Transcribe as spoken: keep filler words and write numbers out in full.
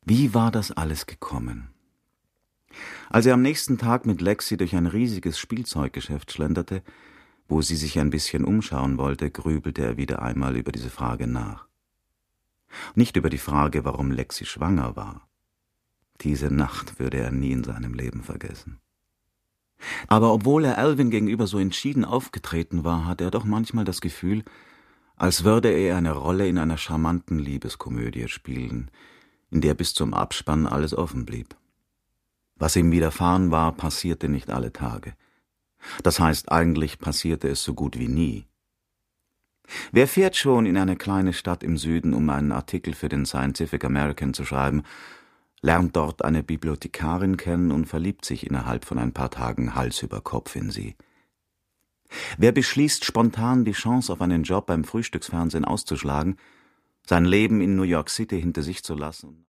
Wie war das alles gekommen? Als er am nächsten Tag mit Lexi durch ein riesiges Spielzeuggeschäft schlenderte, wo sie sich ein bisschen umschauen wollte, grübelte er wieder einmal über diese Frage nach. Nicht über die Frage, warum Lexi schwanger war. Diese Nacht würde er nie in seinem Leben vergessen. Aber obwohl er Alvin gegenüber so entschieden aufgetreten war, hatte er doch manchmal das Gefühl, als würde er eine Rolle in einer charmanten Liebeskomödie spielen, in der bis zum Abspann alles offen blieb. Was ihm widerfahren war, passierte nicht alle Tage. Das heißt, eigentlich passierte es so gut wie nie. Wer fährt schon in eine kleine Stadt im Süden, um einen Artikel für den Scientific American zu schreiben, lernt dort eine Bibliothekarin kennen und verliebt sich innerhalb von ein paar Tagen Hals über Kopf in sie? Wer beschließt, spontan die Chance auf einen Job beim Frühstücksfernsehen auszuschlagen, sein Leben in New York City hinter sich zu lassen